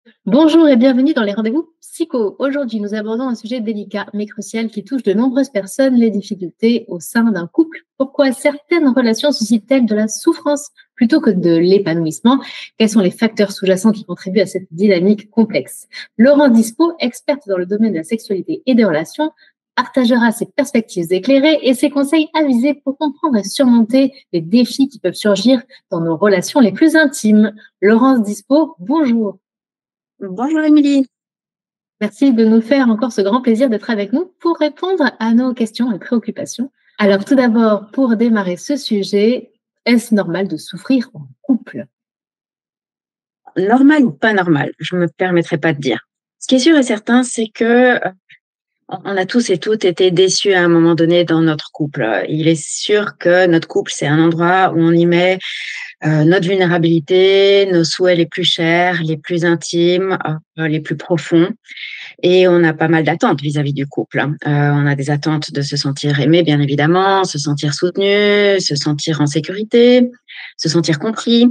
Bonjour et bienvenue dans les rendez-vous psycho. Aujourd'hui, nous abordons un sujet délicat mais crucial qui touche de nombreuses personnes, les difficultés au sein d'un couple. Pourquoi certaines relations suscitent-elles de la souffrance plutôt que de l'épanouissement? Quels sont les facteurs sous-jacents qui contribuent à cette dynamique complexe? Laurence Dispo, experte dans le domaine de la sexualité et des relations, partagera ses perspectives éclairées et ses conseils avisés pour comprendre et surmonter les défis qui peuvent surgir dans nos relations les plus intimes. Laurence Dispo, bonjour. Bonjour Émilie. Merci de nous faire encore ce grand plaisir d'être avec nous pour répondre à nos questions et préoccupations. Alors tout d'abord, pour démarrer ce sujet, est-ce normal de souffrir en couple? Normal ou pas normal, je me permettrai pas de dire. Ce qui est sûr et certain, c'est que on a tous et toutes été déçus à un moment donné dans notre couple. Il est sûr que notre couple, c'est un endroit où on y met notre vulnérabilité, nos souhaits les plus chers, les plus intimes, les plus profonds. Et on a pas mal d'attentes vis-à-vis du couple. On a des attentes de se sentir aimé, bien évidemment, se sentir soutenu, se sentir en sécurité, se sentir compris,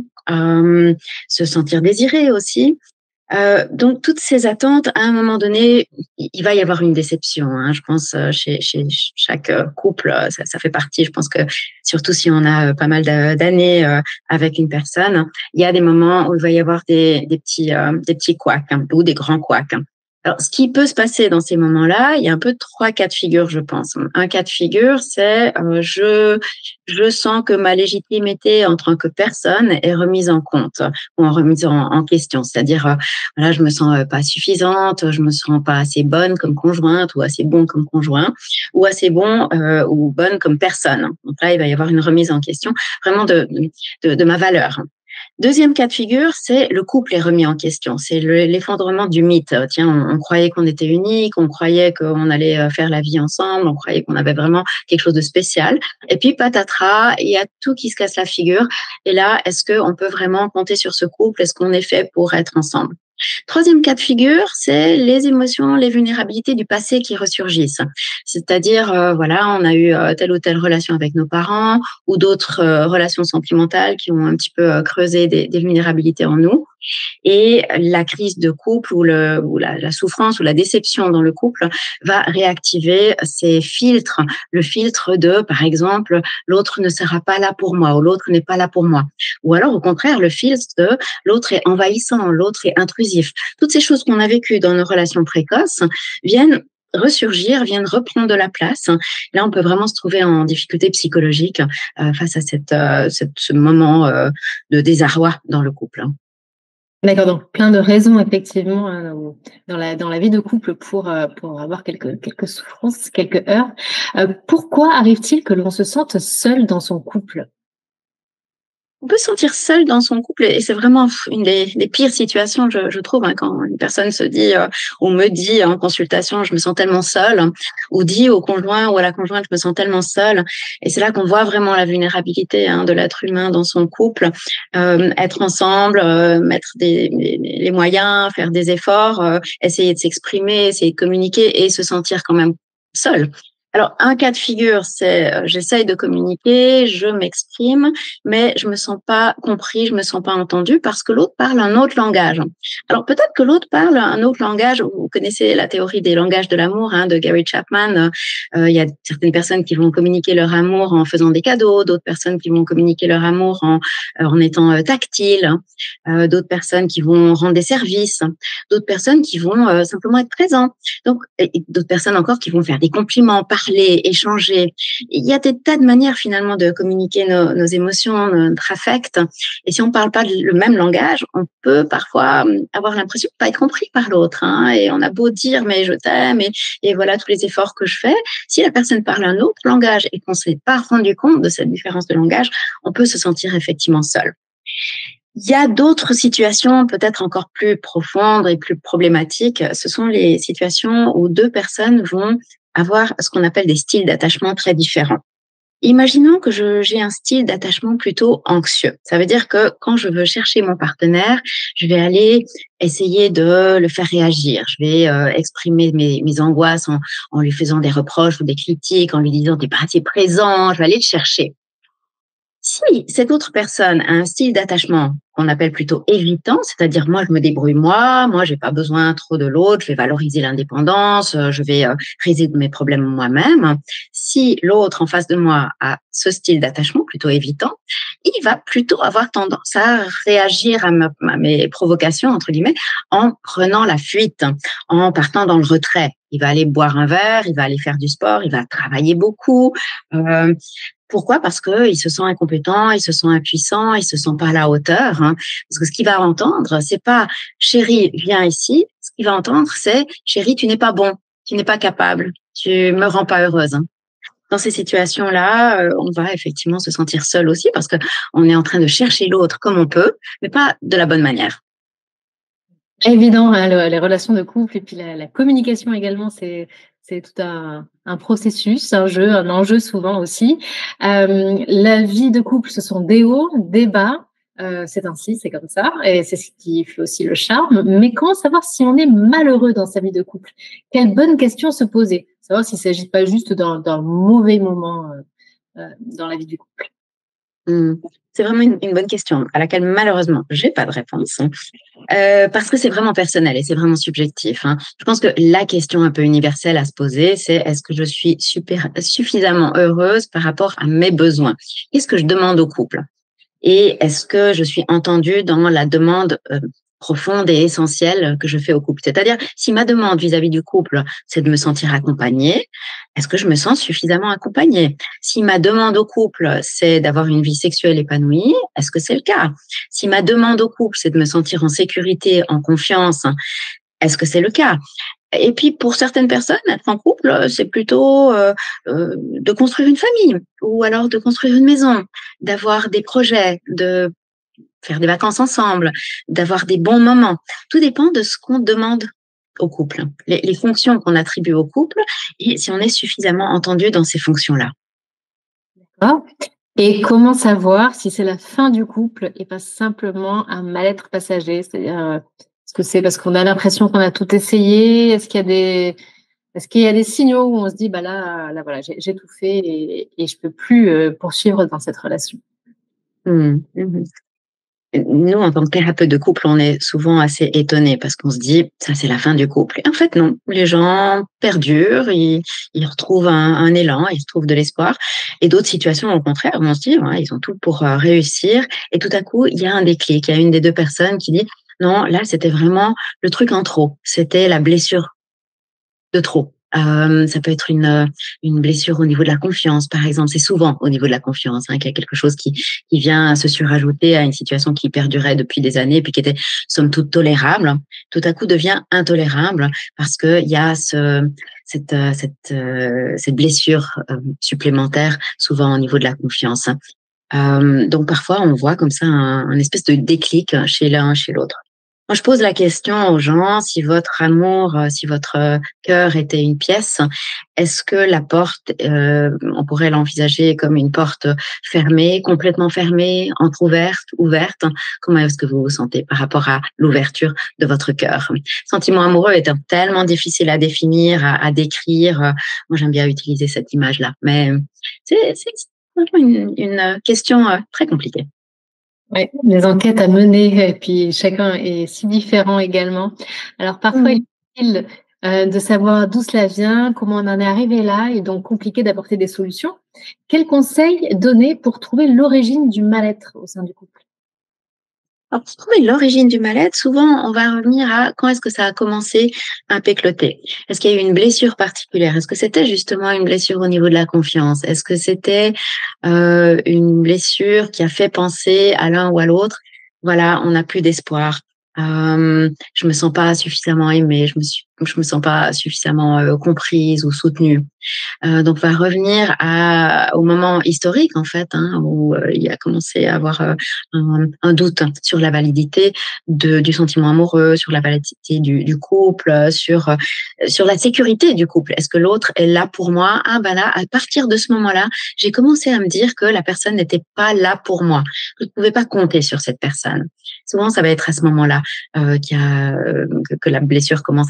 se sentir désiré aussi. Donc toutes ces attentes, à un moment donné, il va y avoir une déception, hein. Je pense chez chaque couple, ça fait partie. Je pense que surtout si on a pas mal d'années avec une personne, il y a des moments où il va y avoir des petits couacs, hein, ou des grands couacs, hein. Alors, ce qui peut se passer dans ces moments-là, il y a un peu trois cas de figure, je pense. Un cas de figure, c'est je sens que ma légitimité en tant que personne est remise en compte ou remise en question. C'est-à-dire, voilà, je me sens pas suffisante, je me sens pas assez bonne comme conjointe ou assez bon comme conjoint ou assez bon ou bonne comme personne. Donc là, il va y avoir une remise en question vraiment de ma valeur. Deuxième cas de figure, c'est le couple est remis en question. C'est l'effondrement du mythe. Tiens, on croyait qu'on était unique, on croyait qu'on allait faire la vie ensemble, on croyait qu'on avait vraiment quelque chose de spécial. Et puis, patatras, il y a tout qui se casse la figure. Et là, est-ce qu'on peut vraiment compter sur ce couple? Est-ce qu'on est fait pour être ensemble? Troisième cas de figure, c'est les émotions, les vulnérabilités du passé qui ressurgissent. C'est-à-dire, voilà, on a eu telle ou telle relation avec nos parents ou d'autres relations sentimentales qui ont un petit peu creusé des vulnérabilités en nous. Et la crise de couple ou la souffrance ou la déception dans le couple va réactiver ces filtres. Le filtre de, par exemple, l'autre ne sera pas là pour moi ou l'autre n'est pas là pour moi. Ou alors, au contraire, le filtre de l'autre est envahissant, l'autre est intrusif. Toutes ces choses qu'on a vécues dans nos relations précoces viennent ressurgir, viennent reprendre de la place. Là, on peut vraiment se trouver en difficulté psychologique face à ce moment de désarroi dans le couple. D'accord, donc plein de raisons effectivement dans la vie de couple pour avoir quelques souffrances, quelques heurts. Pourquoi arrive-t-il que l'on se sente seul dans son couple? On peut se sentir seul dans son couple et c'est vraiment une des pires situations, je trouve, hein, quand une personne se dit ou me dit en consultation, je me sens tellement seule, ou dit au conjoint ou à la conjointe, je me sens tellement seule. Et c'est là qu'on voit vraiment la vulnérabilité, hein, de l'être humain dans son couple. Être ensemble, mettre les moyens, faire des efforts, essayer de s'exprimer, essayer de communiquer et se sentir quand même seul. Alors, un cas de figure, c'est j'essaye de communiquer, je m'exprime, mais je me sens pas compris, je me sens pas entendu parce que l'autre parle un autre langage. Alors, peut-être que l'autre parle un autre langage. Vous connaissez la théorie des langages de l'amour, hein, de Gary Chapman. Il y a certaines personnes qui vont communiquer leur amour en faisant des cadeaux, d'autres personnes qui vont communiquer leur amour en étant tactiles, d'autres personnes qui vont rendre des services, d'autres personnes qui vont simplement être présentes. Donc, et d'autres personnes encore qui vont faire des compliments, parler, échanger. Il y a des tas de manières finalement de communiquer nos émotions, notre affect. Et si on ne parle pas le même langage, on peut parfois avoir l'impression de ne pas être compris par l'autre, hein. Et on a beau dire mais je t'aime et voilà tous les efforts que je fais. Si la personne parle un autre langage et qu'on ne s'est pas rendu compte de cette différence de langage, on peut se sentir effectivement seul. Il y a d'autres situations peut-être encore plus profondes et plus problématiques. Ce sont les situations où deux personnes vont avoir ce qu'on appelle des styles d'attachement très différents. Imaginons que j'ai un style d'attachement plutôt anxieux. Ça veut dire que quand je veux chercher mon partenaire, je vais aller essayer de le faire réagir. Je vais exprimer mes angoisses en lui faisant des reproches ou des critiques, en lui disant t'es pas assez présent. Je vais aller le chercher. Si cette autre personne a un style d'attachement qu'on appelle plutôt évitant, c'est-à-dire moi je me débrouille moi j'ai pas besoin trop de l'autre, je vais valoriser l'indépendance, je vais résoudre mes problèmes moi-même. Si l'autre en face de moi a ce style d'attachement plutôt évitant, il va plutôt avoir tendance à réagir à mes provocations entre guillemets en prenant la fuite, en partant dans le retrait. Il va aller boire un verre, il va aller faire du sport, il va travailler beaucoup. Pourquoi? Parce qu'il se sent incompétent, il se sent impuissant, il se sent pas à la hauteur. Parce que ce qu'il va entendre, c'est pas chérie, viens ici. Ce qu'il va entendre, c'est chérie, tu n'es pas bon, tu n'es pas capable, tu me rends pas heureuse. Dans ces situations-là, on va effectivement se sentir seul aussi parce que on est en train de chercher l'autre comme on peut, mais pas de la bonne manière. Évident, hein, les relations de couple et puis la communication également, c'est tout un processus, un enjeu souvent aussi. La vie de couple, ce sont des hauts, des bas. C'est ainsi, c'est comme ça, et c'est ce qui fait aussi le charme. Mais comment savoir si on est malheureux dans sa vie de couple? Quelle bonne question se poser? Savoir s'il ne s'agit pas juste d'un mauvais moment dans la vie du couple. C'est vraiment une bonne question à laquelle malheureusement j'ai pas de réponse parce que c'est vraiment personnel et c'est vraiment subjectif. Je pense que la question un peu universelle à se poser, c'est est-ce que je suis suffisamment heureuse par rapport à mes besoins? Qu'est-ce que je demande au couple? Et est-ce que je suis entendue dans la demande profonde et essentielle que je fais au couple? C'est-à-dire, si ma demande vis-à-vis du couple, c'est de me sentir accompagnée, est-ce que je me sens suffisamment accompagnée? Si ma demande au couple, c'est d'avoir une vie sexuelle épanouie, est-ce que c'est le cas? Si ma demande au couple, c'est de me sentir en sécurité, en confiance, est-ce que c'est le cas? Et puis, pour certaines personnes, être en couple, c'est plutôt de construire une famille ou alors de construire une maison, d'avoir des projets, de faire des vacances ensemble, d'avoir des bons moments. Tout dépend de ce qu'on demande au couple, les fonctions qu'on attribue au couple et si on est suffisamment entendu dans ces fonctions-là. D'accord. Et comment savoir si c'est la fin du couple et pas simplement un mal-être passager? C'est-à-dire, est-ce que c'est parce qu'on a l'impression qu'on a tout essayé? Est-ce qu'il y a des signaux où on se dit, bah là voilà, j'ai tout fait et je peux plus poursuivre dans cette relation? Mmh. Nous, en tant que thérapeute de couple, on est souvent assez étonnés parce qu'on se dit, ça, c'est la fin du couple. Et en fait, non. Les gens perdurent, ils retrouvent un élan, ils retrouvent de l'espoir. Et d'autres situations, au contraire, où on se dit, ouais, ils ont tout pour réussir. Et tout à coup, il y a un déclic. Il y a une des deux personnes qui dit, non, là, c'était vraiment le truc en trop. C'était la blessure de trop. Ça peut être une blessure au niveau de la confiance, par exemple. C'est souvent au niveau de la confiance qu'il y a quelque chose qui vient se surajouter à une situation qui perdurait depuis des années, puis qui était somme toute tolérable. Tout à coup devient intolérable parce que il y a cette blessure supplémentaire, souvent au niveau de la confiance. Donc parfois on voit comme ça un espèce de déclic chez l'un, chez l'autre. Moi, je pose la question aux gens, si votre amour, si votre cœur était une pièce, est-ce que la porte, on pourrait l'envisager comme une porte fermée, complètement fermée, entrouverte, ouverte? Comment est-ce que vous vous sentez par rapport à l'ouverture de votre cœur? Sentiment amoureux étant tellement difficile à définir, à décrire. Moi, j'aime bien utiliser cette image-là, mais c'est vraiment une question très compliquée. Oui, des enquêtes à mener et puis chacun est si différent également. Alors parfois, il est difficile de savoir d'où cela vient, comment on en est arrivé là et donc compliqué d'apporter des solutions. Quels conseils donner pour trouver l'origine du mal-être au sein du couple? Alors, pour trouver l'origine du mal-être, souvent, on va revenir à quand est-ce que ça a commencé à pécloter? Est-ce qu'il y a eu une blessure particulière? Est-ce que c'était justement une blessure au niveau de la confiance? Est-ce que c'était une blessure qui a fait penser à l'un ou à l'autre? Voilà, on n'a plus d'espoir. Je me sens pas suffisamment aimée, je me sens pas suffisamment comprise ou soutenue. Donc, on va revenir au moment historique, en fait, où il a commencé à avoir un doute sur la validité du sentiment amoureux, sur la validité du couple, sur la sécurité du couple. Est-ce que l'autre est là pour moi? Ah, ben là, à partir de ce moment-là, j'ai commencé à me dire que la personne n'était pas là pour moi. Je ne pouvais pas compter sur cette personne. Souvent, ça va être à ce moment-là que la blessure commence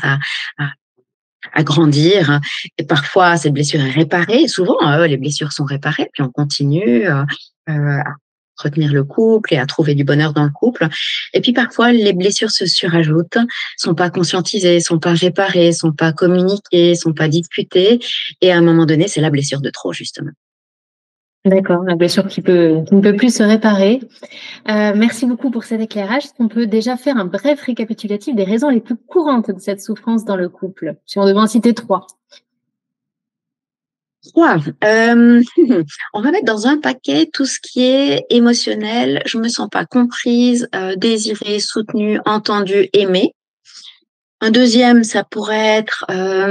à grandir. Et parfois, cette blessure est réparée. Souvent, les blessures sont réparées, puis on continue à retenir le couple et à trouver du bonheur dans le couple. Et puis parfois, les blessures se surajoutent, sont pas conscientisées, sont pas réparées, sont pas communiquées, sont pas discutées. Et à un moment donné, c'est la blessure de trop, justement. D'accord, la blessure qui ne peut plus se réparer. Merci beaucoup pour cet éclairage. Est-ce qu'on peut déjà faire un bref récapitulatif des raisons les plus courantes de cette souffrance dans le couple? Si on devait en citer 3. 3. On va mettre dans un paquet tout ce qui est émotionnel. Je me sens pas comprise, désirée, soutenue, entendue, aimée. Un deuxième, ça pourrait être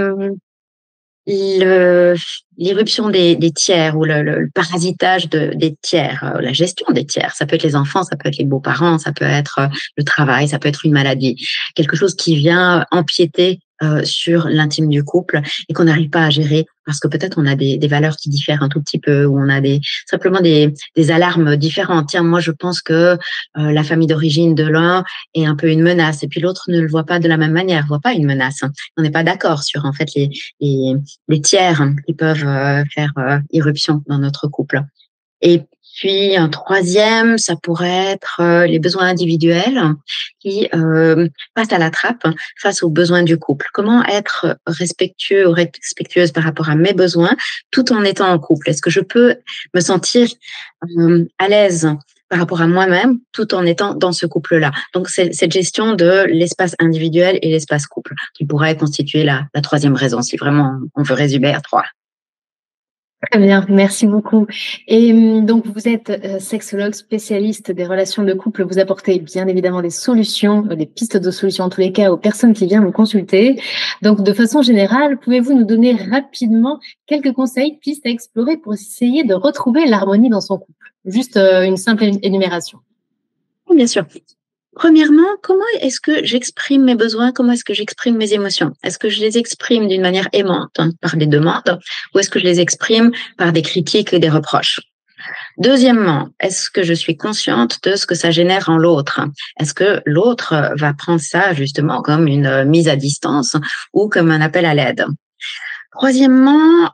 l'irruption des tiers ou le parasitage des tiers, la gestion des tiers. Ça peut être les enfants, ça peut être les beaux-parents, ça peut être le travail, ça peut être une maladie. Quelque chose qui vient empiéter sur l'intime du couple et qu'on n'arrive pas à gérer parce que peut-être on a des valeurs qui diffèrent un tout petit peu ou on a simplement des alarmes différentes. Tiens, moi je pense que la famille d'origine de l'un est un peu une menace et puis l'autre ne le voit pas de la même manière, voit pas une menace. On n'est pas d'accord sur en fait les tiers qui peuvent faire irruption dans notre couple. Et puis un troisième, ça pourrait être les besoins individuels qui passent à la trappe face aux besoins du couple. Comment être respectueux ou respectueuse par rapport à mes besoins tout en étant en couple? Est-ce que je peux me sentir à l'aise par rapport à moi-même tout en étant dans ce couple-là? Donc, c'est cette gestion de l'espace individuel et l'espace couple qui pourrait constituer la troisième raison, si vraiment on veut résumer à 3. Très bien, merci beaucoup. Et donc, vous êtes sexologue spécialiste des relations de couple. Vous apportez bien évidemment des solutions, des pistes de solutions en tous les cas aux personnes qui viennent vous consulter. Donc, de façon générale, pouvez-vous nous donner rapidement quelques conseils, pistes à explorer pour essayer de retrouver l'harmonie dans son couple? Juste une simple énumération. Bien sûr. Premièrement, comment est-ce que j'exprime mes besoins? Comment est-ce que j'exprime mes émotions? Est-ce que je les exprime d'une manière aimante, par des demandes, ou est-ce que je les exprime par des critiques et des reproches? Deuxièmement, est-ce que je suis consciente de ce que ça génère en l'autre? Est-ce que l'autre va prendre ça justement comme une mise à distance ou comme un appel à l'aide? Troisièmement,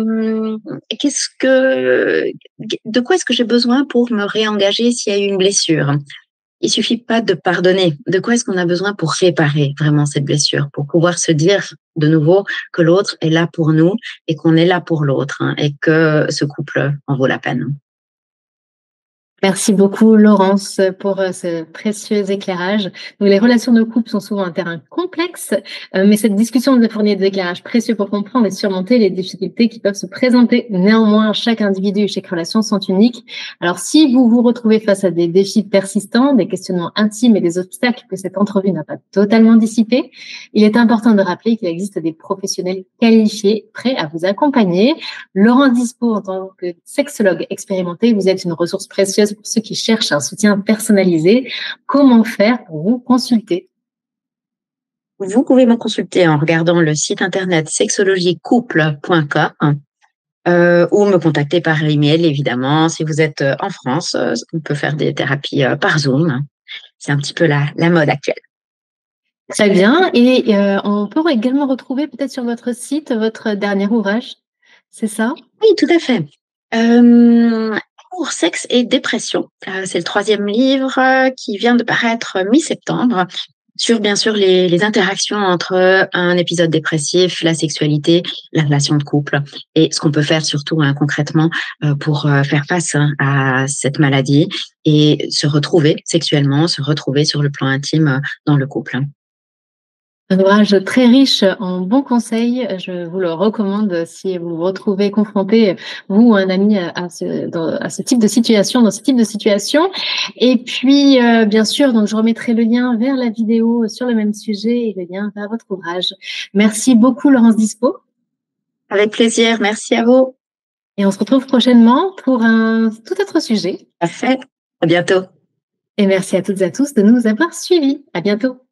de quoi est-ce que j'ai besoin pour me réengager s'il y a eu une blessure? Il suffit pas de pardonner. De quoi est-ce qu'on a besoin pour réparer vraiment cette blessure, pour pouvoir se dire de nouveau que l'autre est là pour nous et qu'on est là pour l'autre et que ce couple en vaut la peine. Merci beaucoup, Laurence, pour ce précieux éclairage. Donc, les relations de couple sont souvent un terrain complexe, mais cette discussion nous a fourni des éclairages précieux pour comprendre et surmonter les difficultés qui peuvent se présenter. Néanmoins, chaque individu et chaque relation sont uniques. Alors, si vous vous retrouvez face à des défis persistants, des questionnements intimes et des obstacles que cette entrevue n'a pas totalement dissipés, il est important de rappeler qu'il existe des professionnels qualifiés, prêts à vous accompagner. Laurence Dispo, en tant que sexologue expérimenté, vous êtes une ressource précieuse pour ceux qui cherchent un soutien personnalisé. Comment faire pour vous consulter? Vous pouvez me consulter en regardant le site internet sexologiecouple.com ou me contacter par email, évidemment. Si vous êtes en France, on peut faire des thérapies par Zoom. C'est un petit peu la mode actuelle. Très bien. Et on peut également retrouver peut-être sur votre site votre dernier ouvrage, c'est ça? Oui, tout à fait. Pour sexe et dépression. C'est le 3e livre qui vient de paraître mi-septembre sur bien sûr les interactions entre un épisode dépressif, la sexualité, la relation de couple et ce qu'on peut faire surtout concrètement pour faire face à cette maladie et se retrouver sexuellement, se retrouver sur le plan intime dans le couple. Un ouvrage très riche en bons conseils. Je vous le recommande si vous vous retrouvez confronté, vous ou un ami, à ce type de situation, dans ce type de situation. Et puis, bien sûr, donc je remettrai le lien vers la vidéo sur le même sujet et le lien vers votre ouvrage. Merci beaucoup, Laurence Dispo. Avec plaisir. Merci à vous. Et on se retrouve prochainement pour un tout autre sujet. Parfait. À bientôt. Et merci à toutes et à tous de nous avoir suivis. À bientôt.